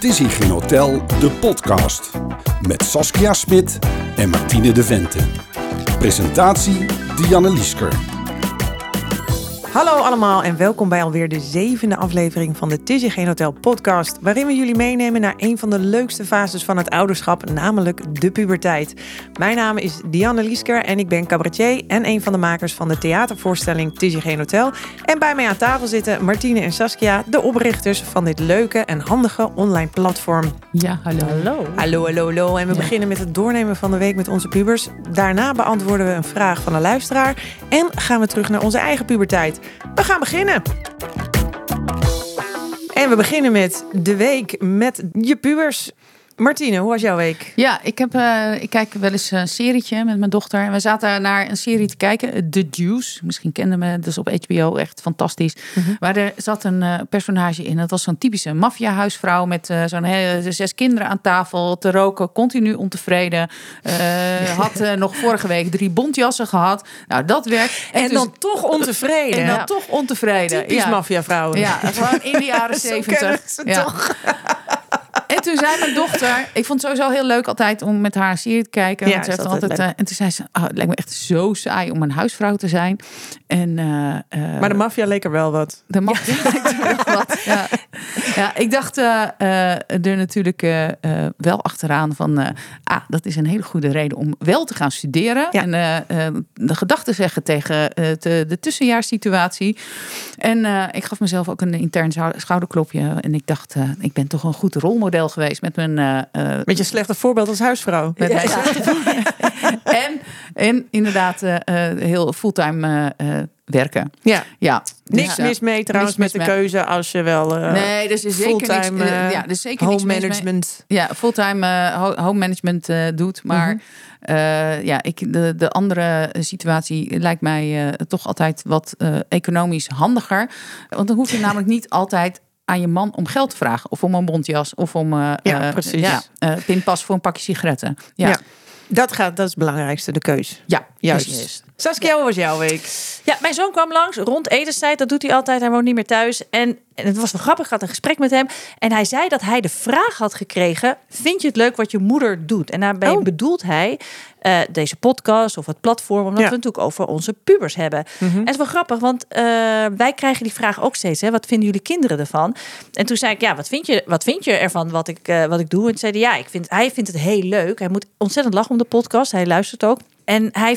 Het is hier geen hotel, de podcast. Met Saskia Smit en Martine de Vente. Presentatie Dianne Liesker. Hallo allemaal en welkom bij alweer de 7e aflevering van de Het is hier geen hotel podcast. Waarin we jullie meenemen naar een van de leukste fases van het ouderschap, namelijk de puberteit. Mijn naam is Dianne Liesker en ik ben cabaretier en een van de makers van de theatervoorstelling Het is hier geen hotel. En bij mij aan tafel zitten Martine en Saskia, de oprichters van dit leuke en handige online platform. Ja, hallo. Hallo. En we beginnen met het doornemen van de week met onze pubers. Daarna beantwoorden we een vraag van een luisteraar en gaan we terug naar onze eigen puberteit. We gaan beginnen. En we beginnen met de week met je pubers. Martine, hoe was jouw week? Ja, ik kijk wel eens een serietje met mijn dochter. En we zaten naar een serie te kijken, The Deuce. Misschien kenden we het, dus op HBO, echt fantastisch. Mm-hmm. Maar er zat een personage in. Dat was zo'n typische maffia-huisvrouw met zo'n 6 kinderen aan tafel te roken. Continu ontevreden. Had nog vorige week 3 bontjassen gehad. Nou, dat werkt. En dus, dan toch ontevreden. En dan toch ontevreden. Typisch maffia-vrouwen. Ja, gewoon in de jaren 70. Ja. Toch. En toen zei mijn dochter, ik vond het sowieso heel leuk altijd om met haar een serie te kijken. Ja, want ze heeft altijd, en toen zei ze, het lijkt me echt zo saai om een huisvrouw te zijn. En, maar de maffia leek er wel wat. De maffia leek er wel wat, ja. Ja, ik dacht er natuurlijk wel achteraan van, dat is een hele goede reden om wel te gaan studeren. Ja. En de gedachten zeggen tegen de tussenjaarssituatie. En ik gaf mezelf ook een intern schouderklopje. En ik dacht, ik ben toch een goed rolmodel geweest met mijn... Met je slechte voorbeeld als huisvrouw. En inderdaad heel fulltime werken. Ja. Niks mis mee trouwens met de keuze als je wel nee, dus is zeker niks, dus zeker home management. Ja, fulltime home management doet. Maar de andere situatie lijkt mij toch altijd wat economisch handiger. Want dan hoef je namelijk niet altijd aan je man om geld te vragen. Of om een bontjas. Of om pinpas voor een pakje sigaretten. Ja. Dat is het belangrijkste, de keus. Ja, juist. Precies. Saskia, hoe was jouw week? Ja, mijn zoon kwam langs rond etenstijd. Dat doet hij altijd. Hij woont niet meer thuis. En het was wel grappig. Ik had een gesprek met hem. En hij zei dat hij de vraag had gekregen: vind je het leuk wat je moeder doet? En daarbij bedoelt hij deze podcast of het platform. Omdat we het natuurlijk over onze pubers hebben. Mm-hmm. En het is wel grappig. Want wij krijgen die vraag ook steeds. Hè, wat vinden jullie kinderen ervan? En toen zei ik, wat vind je ervan wat ik doe? En toen zei hij, hij vindt het heel leuk. Hij moet ontzettend lachen om de podcast. Hij luistert ook. En hij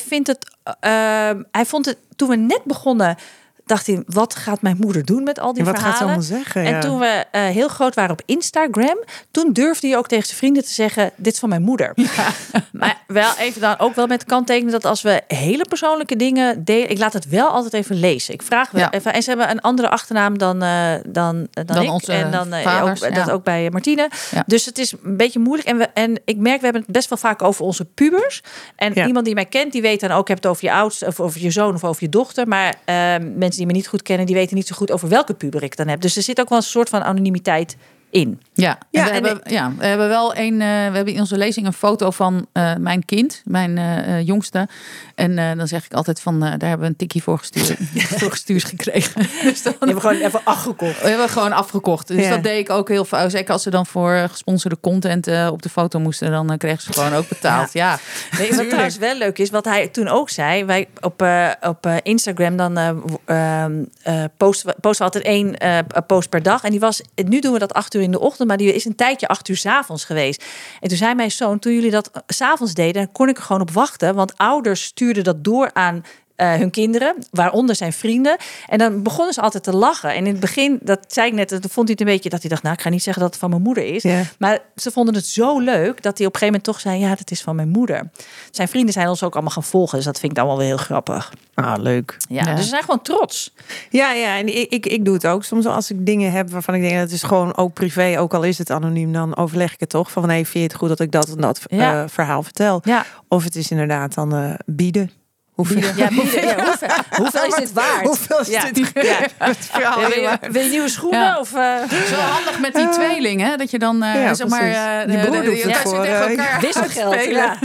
vond het, toen we net begonnen, dacht hij, wat gaat mijn moeder doen met al die verhalen? Wat gaat ze allemaal zeggen? En toen we heel groot waren op Instagram, toen durfde hij ook tegen zijn vrienden te zeggen, dit is van mijn moeder. Ja. Maar wel even dan ook wel met de kanttekening dat als we hele persoonlijke dingen delen, ik laat het wel altijd even lezen. Ik vraag wel even. En ze hebben een andere achternaam dan ik. Onze en dan vaders, dat ook bij Martine. Ja. Dus het is een beetje moeilijk. En ik merk, we hebben het best wel vaak over onze pubers. En iemand die mij kent, die weet dan ook, ik heb het over je oudste, of over je zoon of over je dochter. Maar mensen die me niet goed kennen, die weten niet zo goed over welke puber ik dan heb. Dus er zit ook wel een soort van anonimiteit in. Ja, we hebben wel we hebben in onze lezing een foto van mijn kind, mijn jongste. En dan zeg ik altijd van, daar hebben we een tikkie voor gestuurd gekregen. Dus dan hebben we gewoon even afgekocht. We hebben gewoon afgekocht. Dus dat deed ik ook heel vaak. Zeker als ze dan voor gesponsorde content op de foto moesten, dan kregen ze gewoon ook betaald. Ja. Nee, wat trouwens wel leuk is, wat hij toen ook zei, wij op Instagram dan posten we altijd 1 post per dag. En nu doen we dat 8 uur in de ochtend, maar die is een tijdje 8 uur 's avonds geweest. En toen zei mijn zoon, toen jullie dat 's avonds deden, dan kon ik er gewoon op wachten, want ouders stuurden dat door aan hun kinderen, waaronder zijn vrienden. En dan begonnen ze altijd te lachen. En in het begin, dat zei ik net, dan vond hij het een beetje dat hij dacht, ik ga niet zeggen dat het van mijn moeder is. Ja. Maar ze vonden het zo leuk dat hij op een gegeven moment toch zei, ja, dat is van mijn moeder. Zijn vrienden zijn ons ook allemaal gaan volgen, dus dat vind ik dan wel weer heel grappig. Leuk. Ja, dus ze zijn gewoon trots. Ja, en ik doe het ook. Soms als ik dingen heb waarvan ik denk, dat is gewoon ook privé, ook al is het anoniem, dan overleg ik het toch. Van, vind je het goed dat ik dat en dat verhaal vertel? Ja. Of het is inderdaad dan bieden. Hoeveel is dit waard? Hoeveel is dit? Wil je nieuwe schoenen? Ja. Of, zo handig met die tweeling, hè? Dat je dan zeg maar je broer doet het voor wisselgeld. Ja.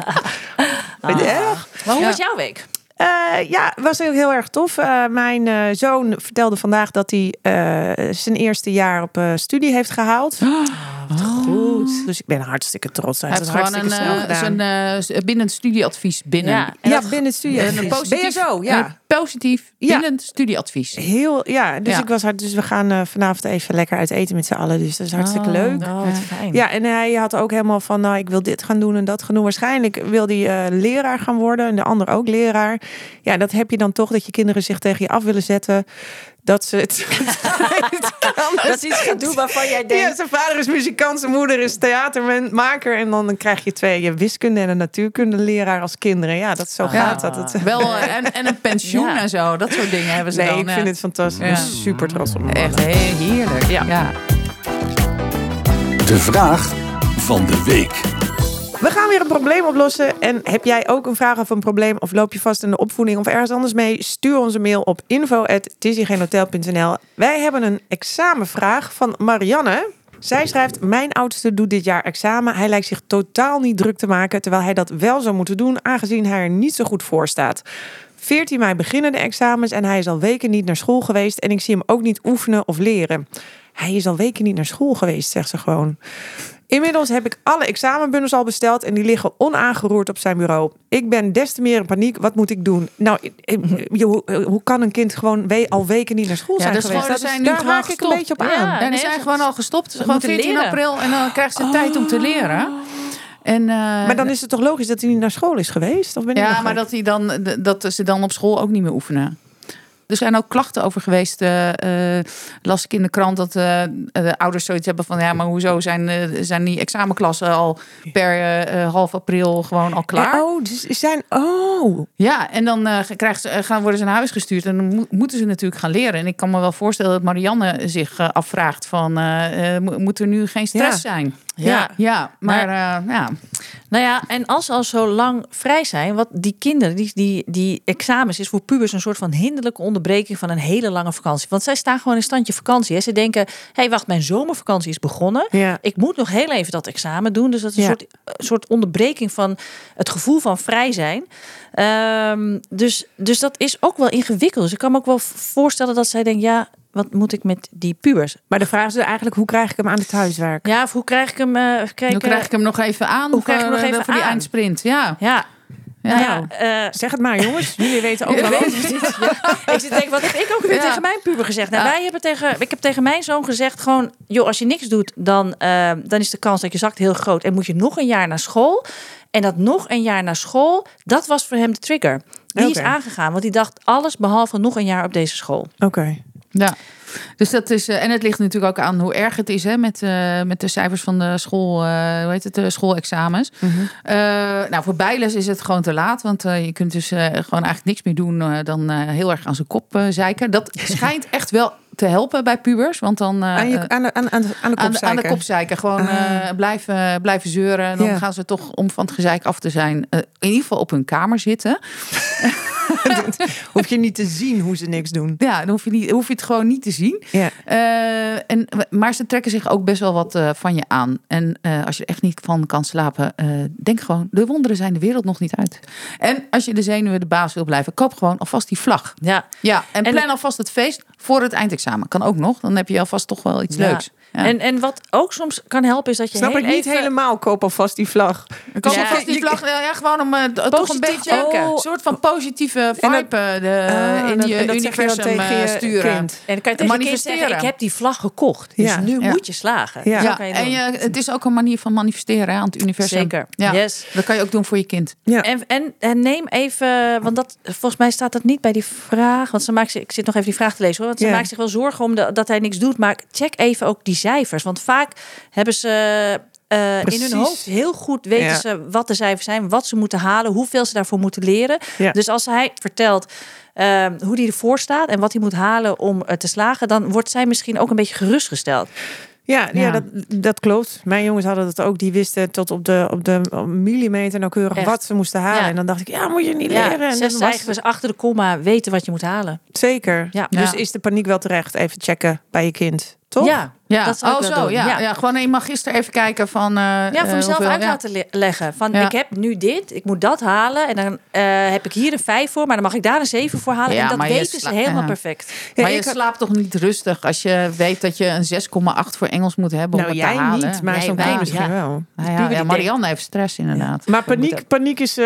Maar hoe was jouw week? Was ook heel erg tof. Mijn zoon vertelde vandaag dat hij zijn eerste jaar op studie heeft gehaald. wat goed. Dus ik ben hartstikke trots. Hij heeft gewoon binnen studieadvies binnen. Ja, binnen het studieadvies. BSO, positief binnen studieadvies. Dus ik was hard. Dus we gaan vanavond even lekker uit eten met z'n allen. Dus dat is hartstikke leuk. Wat fijn. Ja, en hij had ook helemaal van, ik wil dit gaan doen en dat gaan doen. Waarschijnlijk wil hij leraar gaan worden en de ander ook leraar. Ja, dat heb je dan toch, dat je kinderen zich tegen je af willen zetten. Dat ze het dat is iets gaan doen waarvan jij denkt... Ja, zijn vader is muzikant, zijn moeder is theatermaker. En dan krijg je 2 wiskunde- en een natuurkundeleraar als kinderen. Ja, dat zo gaat dat. Wel, en een pensioen en zo. Dat soort dingen hebben ze dan. Nee, ik vind het fantastisch. Ik ben super trots op me. Echt heerlijk. Ja. De vraag van de week. We gaan weer een probleem oplossen. En heb jij ook een vraag of een probleem? Of loop je vast in de opvoeding of ergens anders mee? Stuur ons een mail op info@tisygeenhotel.nl. Wij hebben een examenvraag van Marianne. Zij schrijft: mijn oudste doet dit jaar examen. Hij lijkt zich totaal niet druk te maken, terwijl hij dat wel zou moeten doen, aangezien hij er niet zo goed voor staat. 14 mei beginnen de examens en hij is al weken niet naar school geweest. En ik zie hem ook niet oefenen of leren. Hij is al weken niet naar school geweest, zegt ze gewoon. Inmiddels heb ik alle examenbundels al besteld en die liggen onaangeroerd op zijn bureau. Ik ben des te meer in paniek. Wat moet ik doen? Nou, hoe kan een kind gewoon al weken niet naar school zijn geweest? Daar haak ik een beetje op aan. Ja, die zijn gewoon al gestopt. Gewoon 14 april en dan krijgt ze tijd om te leren. En, maar dan is het toch logisch dat hij niet naar school is geweest? Of ben ik maar dat ze dan op school ook niet meer oefenen. Er zijn ook klachten over geweest. Las ik in de krant dat de ouders zoiets hebben van... ja, maar hoezo zijn die examenklassen al per half april gewoon al klaar? Ja, en dan worden ze naar huis gestuurd... en dan moeten ze natuurlijk gaan leren. En ik kan me wel voorstellen dat Marianne zich afvraagt van... moet er nu geen stress zijn? Ja, maar Nou ja, en als ze al zo lang vrij zijn... wat die kinderen, die examens is voor pubers... een soort van hinderlijke onderbreking van een hele lange vakantie. Want zij staan gewoon in standje vakantie. Hè. Ze denken, wacht, mijn zomervakantie is begonnen. Ja. Ik moet nog heel even dat examen doen. Dus dat is een soort onderbreking van het gevoel van vrij zijn. Dus dat is ook wel ingewikkeld. Dus ik kan me ook wel voorstellen dat zij denken... wat moet ik met die pubers? Maar de vraag is eigenlijk, hoe krijg ik hem aan het huiswerk? Ja, of hoe krijg ik hem... hoe krijg ik hem nog even aan? Hoe krijg ik hem nog even voor die eindsprint? Ja. Zeg het maar, jongens. Jullie weten ook wel. Ik zit te denken, wat heb ik ook weer tegen mijn puber gezegd? Nou, ik heb tegen mijn zoon gezegd gewoon... joh, als je niks doet, dan is de kans dat je zakt heel groot. En moet je nog een jaar naar school. En dat nog een jaar naar school, dat was voor hem de trigger. Die is aangegaan, want die dacht alles behalve nog een jaar op deze school. Oké. Ja, dus dat is... en het ligt natuurlijk ook aan hoe erg het is... met de cijfers van de school... de schoolexamens. Mm-hmm. Voor bijles is het gewoon te laat. Want je kunt dus gewoon eigenlijk niks meer doen... dan heel erg aan zijn kop zeiken. Dat schijnt echt wel te helpen bij pubers. Want dan... aan de kop zeiken. Gewoon blijven zeuren. Dan gaan ze toch, om van het gezeik af te zijn... in ieder geval op hun kamer zitten... hoef je niet te zien hoe ze niks doen. Ja, dan hoef je het gewoon niet te zien. Ja. Maar ze trekken zich ook best wel wat van je aan. En als je er echt niet van kan slapen... denk gewoon, de wonderen zijn de wereld nog niet uit. En als je de zenuwen de baas wil blijven... koop gewoon alvast die vlag. Ja, en plan alvast het feest voor het eindexamen. Kan ook nog, dan heb je alvast toch wel iets leuks. Ja. En wat ook soms kan helpen is dat je Snap ik niet helemaal, koop alvast die vlag. Koop alvast die vlag, gewoon om toch een beetje een soort van positieve vibe in je universum sturen. En dan kan je tegen je kind zeggen, ik heb die vlag gekocht. Dus nu moet je slagen. Ja. Ja. En het is ook een manier van manifesteren aan het universum. Zeker. Ja. Yes. Dat kan je ook doen voor je kind. Ja. En neem even, want volgens mij staat dat niet bij die vraag. Want ik zit nog even die vraag te lezen hoor. Want ze maakt zich wel zorgen om dat hij niks doet. Maar check even ook die cijfers. Want vaak hebben ze in hun hoofd heel goed weten ze wat de cijfers zijn, wat ze moeten halen, hoeveel ze daarvoor moeten leren. Ja. Dus als hij vertelt hoe hij ervoor staat en wat hij moet halen om te slagen, dan wordt zij misschien ook een beetje gerustgesteld. Ja, dat klopt. Mijn jongens hadden dat ook. Die wisten tot op de millimeter nauwkeurig wat ze moesten halen. Ja. En dan dacht ik, moet je niet leren. En 6 cijfers achter de komma weten wat je moet halen. Zeker. Ja. Dus is de paniek wel terecht? Even checken bij je kind. toch? Ja, dat zou ik wel doen. Ja, gewoon je mag gisteren even kijken van... voor mezelf uit laten leggen. Van, ik heb nu dit, ik moet dat halen. En dan heb ik hier een 5 voor, maar dan mag ik daar een 7 voor halen. Ja, en dat weten ze helemaal perfect. Maar je slaapt toch niet rustig als je weet dat je een 6,8 voor Engels moet hebben om het te halen? Niet, maar zo'n kind misschien wel. Ja, Marianne heeft stress inderdaad. Maar paniek is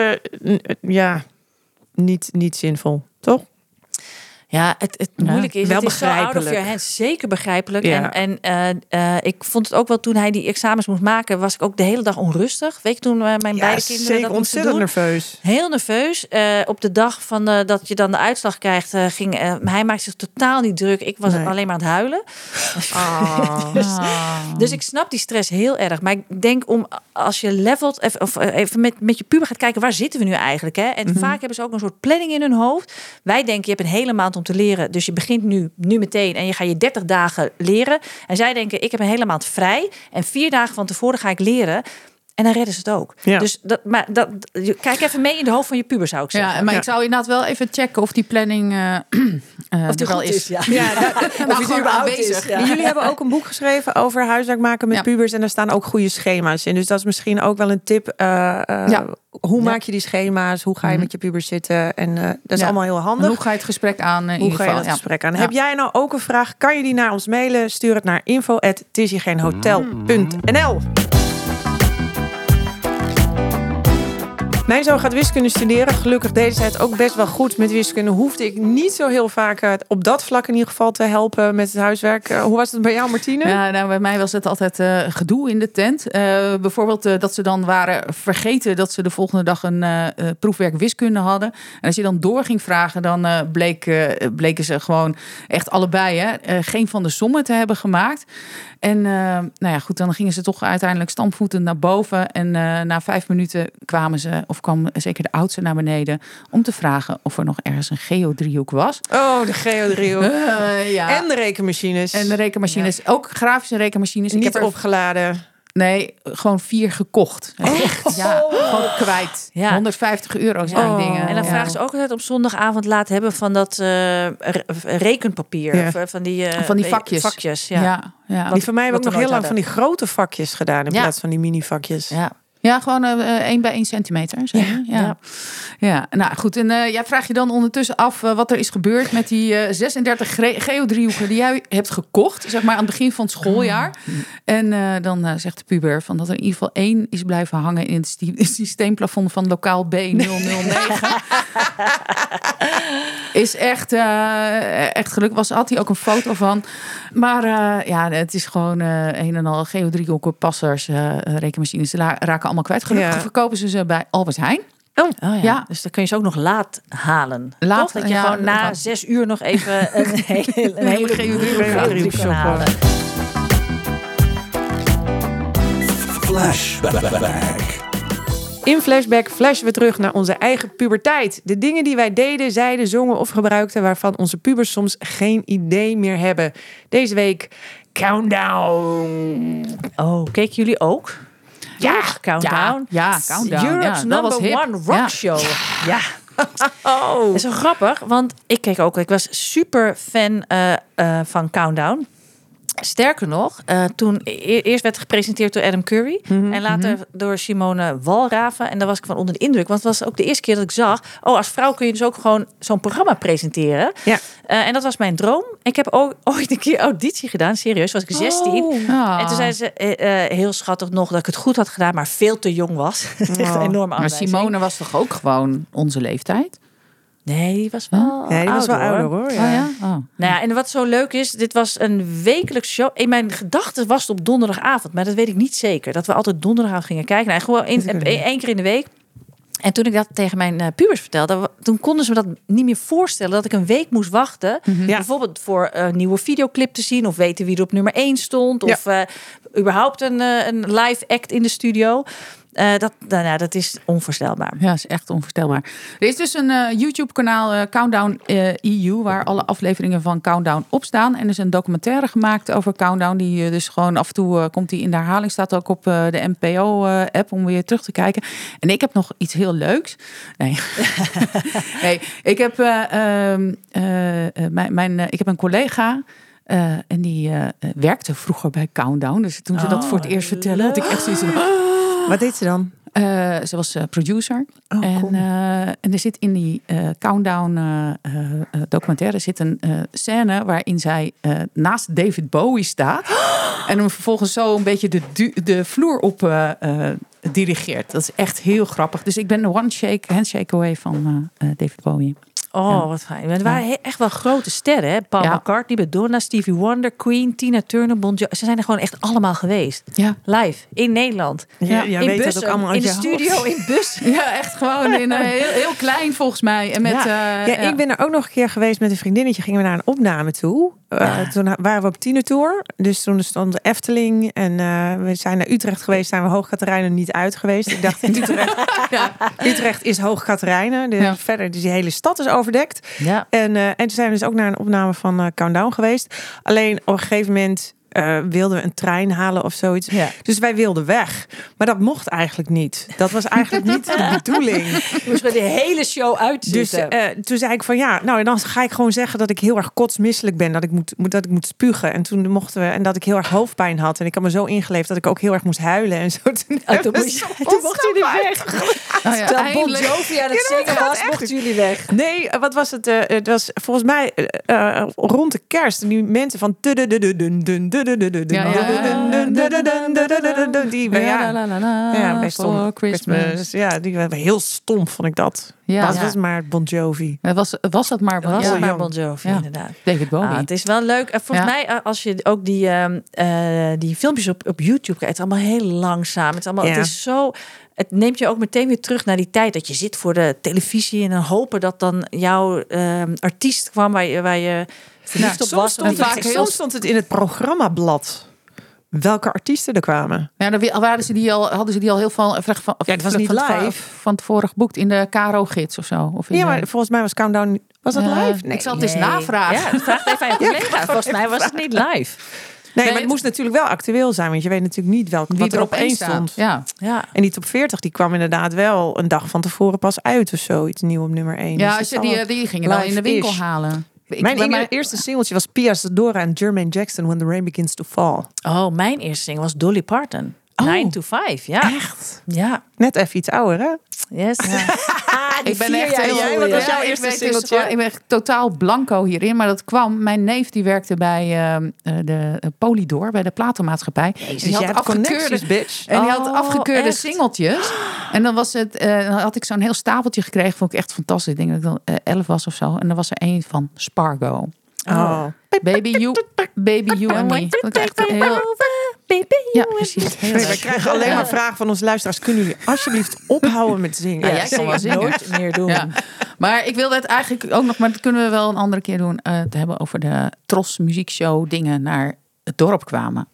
niet zinvol, toch? Ja, het moeilijke is, wel het is begrijpelijk. zo out of your hands. Zeker begrijpelijk. Ja. En ik vond het ook wel, toen hij die examens moest maken, was ik ook de hele dag onrustig. Weet je, toen mijn beide kinderen zeker dat ontzettend moesten doen. nerveus. Heel nerveus. Op de dag van dat je dan de uitslag krijgt, hij maakte zich totaal niet druk. Ik was alleen maar aan het huilen. Dus ik snap die stress heel erg. Maar ik denk, als je levelt, even met je puber gaat kijken, waar zitten we nu eigenlijk? Hè? En vaak hebben ze ook een soort planning in hun hoofd. Wij denken, je hebt een hele maand om te leren. Dus je begint nu meteen en je gaat je 30 dagen leren. En zij denken, ik heb een hele maand vrij. En 4 dagen van tevoren ga ik leren. En dan redden ze het ook. Ja. Dus kijk even mee in de hoofd van je puber, zou ik zeggen. Ja, maar ik zou inderdaad wel even checken of die planning of die wel goed is. Ja. Of die gewoon aanwezig. Ja. Jullie hebben ook een boek geschreven over huiswerk maken met pubers. En daar staan ook goede schema's in. Dus dat is misschien ook wel een tip. Hoe maak je die schema's? Hoe ga je met je pubers zitten? En dat is allemaal heel handig. En hoe ga je het gesprek aan? Hoe ga je het gesprek aan? Heb jij nou ook een vraag? Kan je die naar ons mailen? Stuur het naar info@tisjegeenhotel.nl. Mijn zoon gaat wiskunde studeren. Gelukkig deed zij het ook best wel goed met wiskunde. Hoefde ik niet zo heel vaak op dat vlak in ieder geval te helpen met het huiswerk. Hoe was het bij jou, Martine? Ja, nou, bij mij was het altijd gedoe in de tent. Bijvoorbeeld dat ze dan waren vergeten dat ze de volgende dag een proefwerk wiskunde hadden. En als je dan door ging vragen, dan bleken ze gewoon echt allebei geen van de sommen te hebben gemaakt. En dan gingen ze toch uiteindelijk stampvoetend naar boven. En na 5 minuten kwam zeker de oudste naar beneden om te vragen of er nog ergens een geodriehoek was. Oh, de geodriehoek. En de rekenmachines. Ook grafische rekenmachines. Niet opgeladen. Nee, gewoon 4 gekocht. Echt? Ja, gewoon kwijt. Ja. €150 zijn die dingen. En dan vragen ze ook altijd op zondagavond laten hebben van dat rekenpapier. Ja. Van die vakjes. Ja. Die van mij hebben ook nog heel lang van die grote vakjes gedaan in plaats van die mini-vakjes. Ja, gewoon 1 bij 1 centimeter. Ja, nou goed. En jij vraagt je dan ondertussen af wat er is gebeurd met die 36 geodriehoeken die jij hebt gekocht, zeg maar aan het begin van het schooljaar. En dan zegt de puber van dat er in ieder geval 1 is blijven hangen in het systeemplafond van lokaal B009. Is echt gelukkig. Had hij ook een foto van. Maar het is gewoon een en al geodriehoeken, passers, rekenmachines. Ze raken allemaal kwijt. Gelukkig verkopen ze bij Albert Heijn. Ja. Dus dan kun je ze ook nog laat halen. Toch? Dat je gewoon na 6 uur nog even een hele geodriehoek kan halen. Flashback. In Flashback flashen we terug naar onze eigen puberteit. De dingen die wij deden, zeiden, zongen of gebruikten, waarvan onze pubers soms geen idee meer hebben. Deze week Countdown. Oh, keken jullie ook? Ja, Countdown. Ja, Countdown. Europe's number 1 rock show. Ja. Dat is zo grappig, want ik was super fan van Countdown. Sterker nog, toen eerst werd gepresenteerd door Adam Curry en later door Simone Walraven. En daar was ik van onder de indruk, want het was ook de eerste keer dat ik zag, als vrouw kun je dus ook gewoon zo'n programma presenteren. Ja. En dat was mijn droom. Ik heb ook ooit een keer auditie gedaan, serieus, was ik 16. En toen zei ze heel schattig nog dat ik het goed had gedaan, maar veel te jong was. Echt een enorme aanwijzing. Maar Simone was toch ook gewoon onze leeftijd? Nee, die was wel ouder hoor. Ja. Nou ja, en wat zo leuk is, dit was een wekelijks show. In mijn gedachten was het op donderdagavond, maar dat weet ik niet zeker. Dat we altijd donderdagavond gingen kijken. Nou, gewoon één keer in de week. En toen ik dat tegen mijn pubers vertelde, toen konden ze me dat niet meer voorstellen, dat ik een week moest wachten. Bijvoorbeeld voor een nieuwe videoclip te zien, of weten wie er op nummer 1 stond. Of überhaupt een live act in de studio. Dat is onvoorstelbaar. Ja, dat is echt onvoorstelbaar. Er is dus een YouTube-kanaal, Countdown EU, waar alle afleveringen van Countdown op staan. En er is een documentaire gemaakt over Countdown, die dus gewoon af en toe komt die in de herhaling, staat ook op de NPO-app om weer terug te kijken. En ik heb nog iets heel leuks. Nee, ik heb ik heb een collega. En die werkte vroeger bij Countdown. Dus toen ze dat voor het eerst vertelde, had ik echt zoiets van... Wat deed ze dan? Ze was producer. Cool. En er zit in die Countdown documentaire zit een scène waarin zij naast David Bowie staat. En hem vervolgens zo een beetje de vloer op dirigeert. Dat is echt heel grappig. Dus ik ben one handshake away van David Bowie. Oh, wat fijn. Het waren echt wel grote sterren. Hè? Paul McCartney, Madonna, Stevie Wonder, Queen, Tina Turner, Bon Jovi. Ze zijn er gewoon echt allemaal geweest. Ja. Live, in Nederland. Ja, in weet bussen, dat ook allemaal in de uit je studio, hoofd. in bus. Ja, echt gewoon in heel klein volgens mij. En met, Ik ben er ook nog een keer geweest met een vriendinnetje. Gingen we naar een opname toe. Toen waren we op tienertour. Dus toen stond de Efteling. En we zijn naar Utrecht geweest. Zijn we Hoog Catharijne niet uit geweest. Ik dacht, Utrecht is Hoog Catharijne. Verder, dus die hele stad is overdekt. Ja. En toen zijn we dus ook naar een opname van Countdown geweest. Alleen op een gegeven moment wilden we een trein halen of zoiets. Ja. Dus wij wilden weg. Maar dat mocht eigenlijk niet. Dat was eigenlijk niet de bedoeling. We moesten de hele show uitzitten. Dus toen zei ik van nou, dan ga ik gewoon zeggen dat ik heel erg kotsmisselijk ben. Dat ik moet spugen. En toen mochten we, en dat ik heel erg hoofdpijn had. En ik had me zo ingeleefd dat ik ook heel erg moest huilen. En zo. Toen mochten jullie weg. Bon Jovi aan het zingen was, mochten jullie weg. Nee, wat was het? Het was volgens mij rond de kerst. Die mensen van... bij Christmas. Ja, die waren heel stom, vond ik dat. Ja, was maar Bon Jovi. Was dat maar Bon Jovi, inderdaad. David Bowie. Het is wel leuk. Volgens mij, als je ook die filmpjes op YouTube kijkt, het is allemaal heel langzaam. Het is zo... Het neemt je ook meteen weer terug naar die tijd dat je zit voor de televisie en dan hopen dat dan jouw artiest kwam waar je verliefd op was. Soms stond het in het programmablad welke artiesten er kwamen. Ja, dan hadden ze die al heel veel het was niet live van tevoren geboekt in de KRO-gids of zo. Of maar volgens mij was Countdown... Was het live? Nee, ik zal het eens navragen. Ja, vraag even aan je collega. Volgens mij was het niet live. Nee, maar het moest natuurlijk wel actueel zijn. Want je weet natuurlijk niet wat er op één stond. Ja. En die top 40 die kwam inderdaad wel een dag van tevoren pas uit of zo. Iets nieuw op nummer 1. Ja, dus die gingen dan in de winkel halen. Mijn eerste singeltje was Pia Zadora en Jermaine Jackson, When the Rain Begins to Fall. Oh, mijn eerste single was Dolly Parton. 9 to 5, ja. Echt? Ja. Net even iets ouder, hè? Yes. Ja. Ik ben echt heel... Wat was jouw eerste singeltje? Ik ben echt totaal blanco hierin. Maar dat kwam... Mijn neef die werkte bij de Polydor, bij de platenmaatschappij. Die had afgekeurde bitch. En die had afgekeurde singeltjes. En dan was het... dan had ik zo'n heel stapeltje gekregen. Vond ik echt fantastisch. Ik denk dat ik dan 11 was of zo. En dan was er één van Spargo. Oh. Baby you and me. Dat echt heel... Ja, precies. We krijgen alleen maar vragen van onze luisteraars. Kunnen jullie alsjeblieft ophouden met zingen? Ja, jij kan wel zingen. Nooit meer doen. Ja. Maar ik wilde het eigenlijk ook nog, maar dat kunnen we wel een andere keer doen, te hebben over de Tros muziekshow dingen naar het dorp kwamen.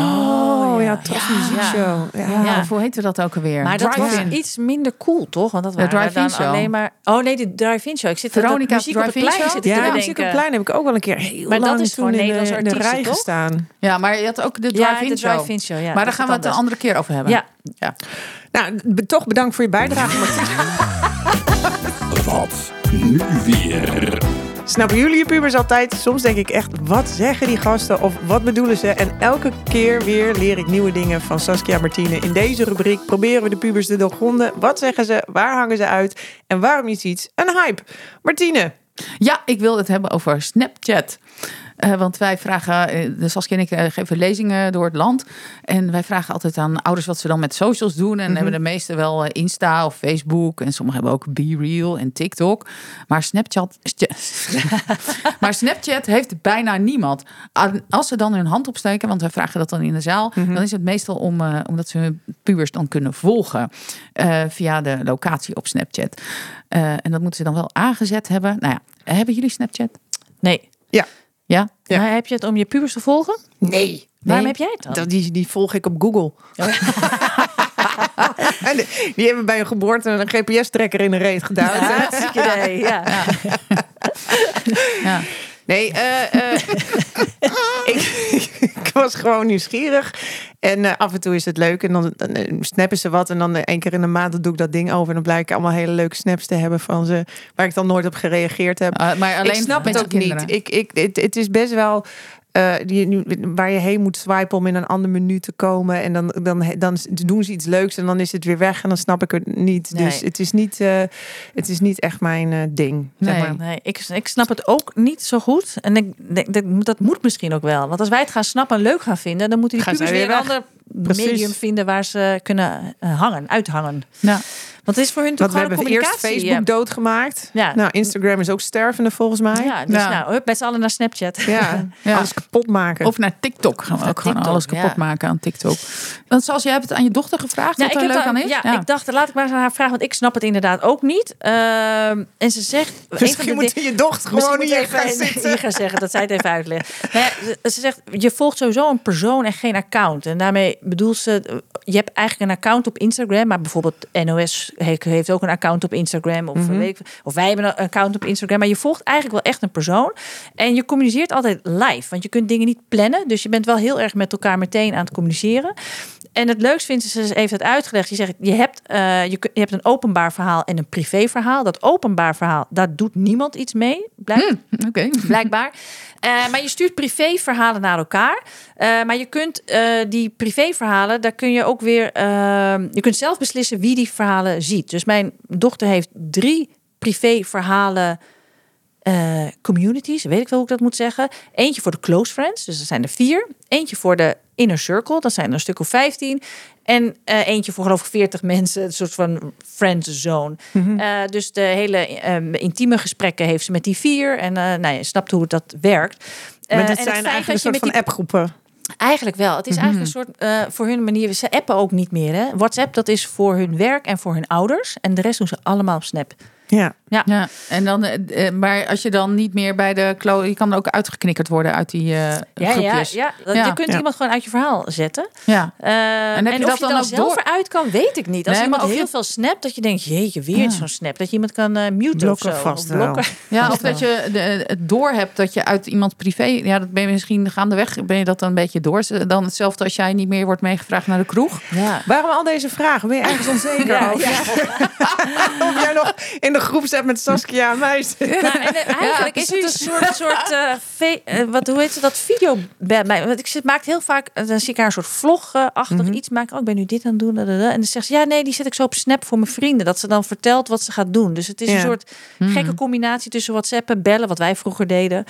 Tros muziekshow. Ja. Hoe heette dat ook alweer? Maar dat was iets minder cool, toch? Want dat waren dan alleen maar... Oh nee, de drive-in show. Ik zit Veronica muziek op het plein zitten te bedenken. Muziek op het plein heb ik ook wel een keer heel maar lang dat is toen in de rij toch? gestaan. Ja, maar je had ook de drive-in show. Ja, maar daar gaan we het een andere keer over hebben. Ja. Nou, toch bedankt voor je bijdrage, Martine. Wat nu weer? Snappen jullie je pubers altijd? Soms denk ik echt, wat zeggen die gasten of wat bedoelen ze? En elke keer weer leer ik nieuwe dingen van Saskia en Martine. In deze rubriek proberen we de pubers te doorgronden. Wat zeggen ze? Waar hangen ze uit? En waarom is iets een hype? Martine. Ja, ik wil het hebben over Snapchat. Want wij vragen, Saskia en ik geven lezingen door het land. En wij vragen altijd aan ouders wat ze dan met socials doen. En hebben de meeste wel Insta of Facebook. En sommigen hebben ook BeReal en TikTok. Maar Snapchat heeft bijna niemand. Als ze dan hun hand opsteken, want wij vragen dat dan in de zaal. Dan is het meestal omdat ze hun pubers dan kunnen volgen. Via de locatie op Snapchat. En dat moeten ze dan wel aangezet hebben. Nou ja, hebben jullie Snapchat? Nee. Ja. Ja? Maar heb je het om je pubers te volgen? Nee. Waarom heb jij het dan? Die volg ik op Google. En die hebben bij een geboorte een GPS-trekker in de reet gedaan. Ja, hartstikke idee. Ja. Ja. Nee, ik was gewoon nieuwsgierig. En af en toe is het leuk. En dan snappen ze wat. En dan 1 keer in de maand doe ik dat ding over. En dan blijkt ik allemaal hele leuke snaps te hebben van ze. Waar ik dan nooit op gereageerd heb. Maar alleen ik snap het ook niet. Het is best wel... waar je heen moet swipen om in een ander menu te komen. En dan doen ze iets leuks en dan is het weer weg en dan snap ik het niet. Nee. Dus het is niet echt mijn ding. Zeg maar. Nee, ik snap het ook niet zo goed. En dat moet misschien ook wel. Want als wij het gaan snappen en leuk gaan vinden, dan moeten die Gaan pubers zij weer weer een weg. ander Precies. medium vinden waar ze kunnen uithangen. Ja. Want het is voor hun Want toch we gewoon hebben een eerst communicatie. Facebook doodgemaakt. Ja. Nou, Instagram is ook stervende volgens mij. Ja, dus Ja. nou, hup, met z'n allen naar Snapchat. Ja, Ja. alles kapot maken. Of naar TikTok. Gaan we ook gewoon TikTok, alles kapot ja. maken aan TikTok. Want zoals jij hebt het aan je dochter gevraagd, wat er leuk aan is. Ja, ik dacht, laat ik maar eens aan haar vragen, want ik snap het inderdaad ook niet. En ze zegt... Misschien moet je dochter gewoon Misschien hier moet gaan ik even zitten. hier gaan zeggen, dat zij het even uitlegt. Nou ja, ze zegt, je volgt sowieso een persoon en geen account. En daarmee bedoelt ze, je hebt eigenlijk een account op Instagram, maar bijvoorbeeld NOS heeft ook een account op Instagram. Of wij hebben een account op Instagram. Maar je volgt eigenlijk wel echt een persoon. En je communiceert altijd live. Want je kunt dingen niet plannen. Dus je bent wel heel erg met elkaar meteen aan het communiceren. En het leukst vindt ze heeft het uitgelegd. Je zegt, je hebt een openbaar verhaal en een privé verhaal. Dat openbaar verhaal, daar doet niemand iets mee. Oké. Blijkbaar. Maar je stuurt privéverhalen naar elkaar. Maar je kunt die privéverhalen, daar kun je ook weer... je kunt zelf beslissen wie die verhalen ziet. Dus mijn dochter heeft 3 privéverhalen... communities, weet ik wel hoe ik dat moet zeggen. Eentje voor de close friends, dus dat zijn er 4. Eentje voor de inner circle, dat zijn er een stuk of 15. En eentje voor geloof ik 40 mensen, een soort van friend zone. Dus de hele intieme gesprekken heeft ze met die 4. En je snapt hoe dat werkt. Maar dit en zijn eigenlijk een soort van appgroepen. Eigenlijk wel. Het is eigenlijk een soort voor hun manier. Ze appen ook niet meer. Hè? WhatsApp, dat is voor hun werk en voor hun ouders. En de rest doen ze allemaal op Snap. Ja. Ja, en dan, maar als je dan niet meer bij de je kan ook uitgeknikkerd worden uit die groepjes. Ja. Je kunt iemand gewoon uit je verhaal zetten. Ja. En heb je dat of je dan ook zelf door? eruit kan, weet ik niet. Als Nee, iemand maar of heel je- veel snapt, dat je denkt, jeetje, weer zo'n snap. Dat je iemand kan muten Blokken of zo. vast Of wel. blokken. Ja, of dat je het door hebt dat je uit iemand privé... Ja, dat ben je misschien gaandeweg, ben je dat dan een beetje door. Dan hetzelfde als jij niet meer wordt meegevraagd naar de kroeg. Ja. Waarom al deze vragen? Ben je ergens onzeker over? Of jij nog in de groep zit met Saskia en mij zit? Nou, en eigenlijk is het een soort hoe heet ze dat, video bij mij. Want ik maakt heel vaak, dan zie ik haar een soort vlog-achtig iets maken. Oh, ik ben nu dit aan het doen. En dan zegt ze, ja, nee, die zet ik zo op Snap voor mijn vrienden. Dat ze dan vertelt wat ze gaat doen. Dus het is een soort gekke combinatie tussen WhatsApp en bellen, wat wij vroeger deden.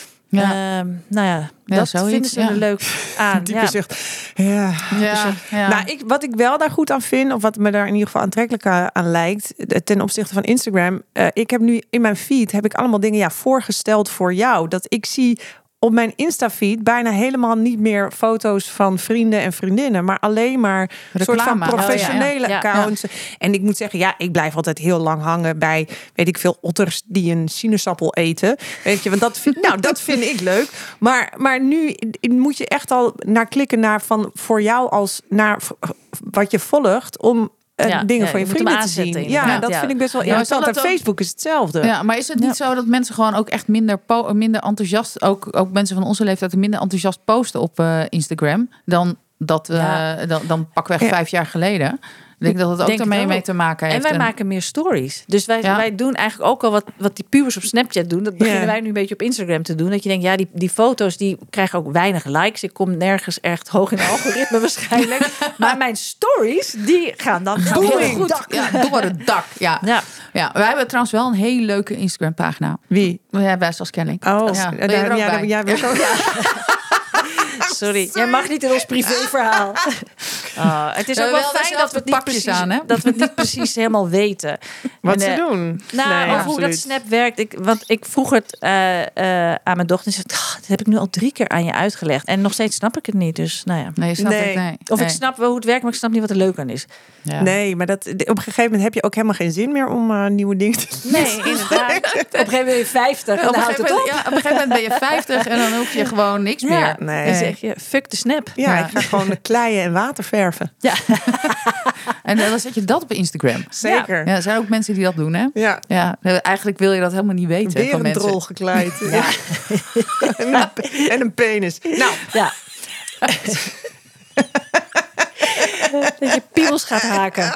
Ja. Dat zoiets, vinden ze ja. er leuk aan. Type Ja. zegt, ja. Nou, wat ik wel daar goed aan vind, of wat me daar in ieder geval aantrekkelijk aan lijkt, ten opzichte van Instagram. Ik heb nu in mijn feed heb ik allemaal dingen voorgesteld voor jou. Dat ik zie op mijn Insta-feed bijna helemaal niet meer foto's van vrienden en vriendinnen, maar alleen maar een soort van Reclame. professionele Ja. accounts. En ik moet zeggen, ik blijf altijd heel lang hangen bij, weet ik veel, otters die een sinaasappel eten. Weet je, want dat vind ik leuk. Maar nu moet je echt al naar klikken naar van voor jou als naar wat je volgt om dingen van je je moet hem vrienden te aanzetten, zien. Ja, inderdaad. dat vind ik best wel Ja, maar interessant. zal En dat ook- Facebook is hetzelfde. Ja, maar is het niet zo dat mensen gewoon ook echt minder enthousiast, ook mensen van onze leeftijd, minder enthousiast posten op Instagram dan dan pakweg 5 jaar geleden? Ik denk dat het ook Denk het daarmee wel. mee te maken heeft. En wij maken meer stories. Dus wij doen eigenlijk ook al wat die pubers op Snapchat doen. Dat beginnen wij nu een beetje op Instagram te doen. Dat je denkt, die foto's die krijgen ook weinig likes. Ik kom nergens echt hoog in het algoritme waarschijnlijk. Maar mijn stories, die gaan dan heel goed. Door het dak. Ja. Wij hebben trouwens wel een hele leuke Instagram pagina. Wie? Ja, bij Saskia Link. Oh, Ja, ben je er ook bij? jij bent ook. Sorry, jij mag niet in ons privéverhaal. Het is ook wel fijn dat we het niet pakjes precies, aan, hè? dat we het niet precies helemaal weten. Wat En, ze doen. Nou, of hoe dat Snap werkt. Want ik vroeg het aan mijn dochter. En ze zei, dat heb ik nu al 3 keer aan je uitgelegd. En nog steeds snap ik het niet. Dus nou ja. Nee, snap ik. Nee. Of ik snap wel hoe het werkt, maar ik snap niet wat er leuk aan is. Ja. Nee, maar op een gegeven moment heb je ook helemaal geen zin meer om nieuwe dingen te doen. Nee, inderdaad. Op een gegeven moment ben je 50 en Op dan een houdt het op. gegeven moment ben je 50 en dan hoef je gewoon niks meer. Ja, Nee. dan zeg je, fuck de Snap. Ja, ik ga gewoon kleien en water verven. Ja. En dan zet je dat op Instagram. Zeker. Ja, er zijn ook mensen die dat doen, hè? Ja. Ja, eigenlijk wil je dat helemaal niet weten Weer van een mensen. drol gekleid. Ja. en een penis. Nou, Ja. Dat je piemels gaat haken.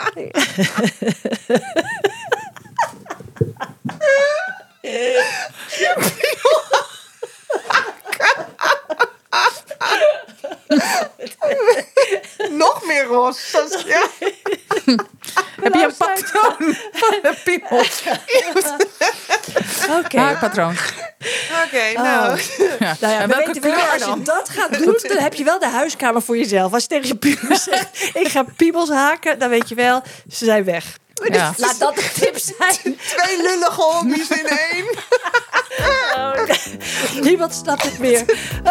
Piros. Ja. Heb je een patroon van de piemels? Oké. Haarpatroon. Oké, nou. Ja. Nou ja, En we welke weten wel, kleur als je dan? dat gaat doen, dan heb je wel de huiskamer voor jezelf. Als je tegen je pubers zegt, ik ga piemels haken, dan weet je wel, ze zijn weg. Ja. Laat dat de tip zijn. 2 lullige hobby's in 1. Niemand snapt het meer.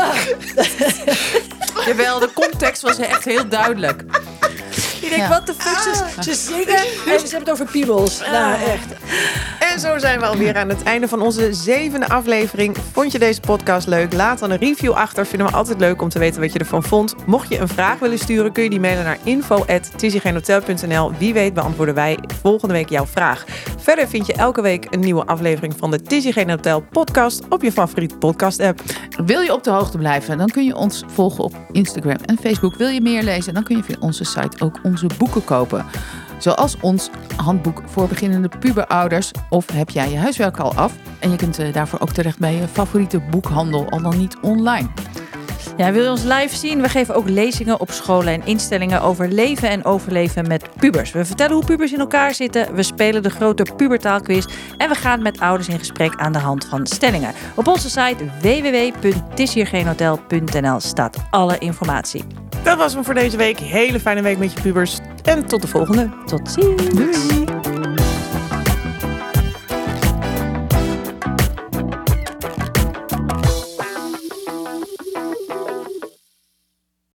Jawel, de context was echt heel duidelijk. Je denkt, wat de fuck, ze zingen en ze hebben het over piemels. Nou, echt. En zo zijn we alweer aan het einde van onze 7e aflevering. Vond je deze podcast leuk? Laat dan een review achter. Vinden we altijd leuk om te weten wat je ervan vond. Mocht je een vraag willen sturen, kun je die mailen naar info@tizygeenhotel.nl. Wie weet beantwoorden wij volgende week jouw vraag. Verder vind je elke week een nieuwe aflevering van de Tizzy Geen Hotel podcast op je favoriete podcast app. Wil je op de hoogte blijven, dan kun je ons volgen op Instagram en Facebook. Wil je meer lezen, dan kun je via onze site ook onze boeken kopen. Zoals ons handboek voor beginnende puberouders. Of heb jij je huiswerk al af? En je kunt daarvoor ook terecht bij je favoriete boekhandel, al dan niet online. Ja, wil je ons live zien? We geven ook lezingen op scholen en instellingen over leven en overleven met pubers. We vertellen hoe pubers in elkaar zitten. We spelen de grote pubertaalquiz. En we gaan met ouders in gesprek aan de hand van stellingen. Op onze site www.tishiergeenhotel.nl staat alle informatie. Dat was hem voor deze week. Hele fijne week met je pubers. En tot de volgende. Tot ziens. Doei.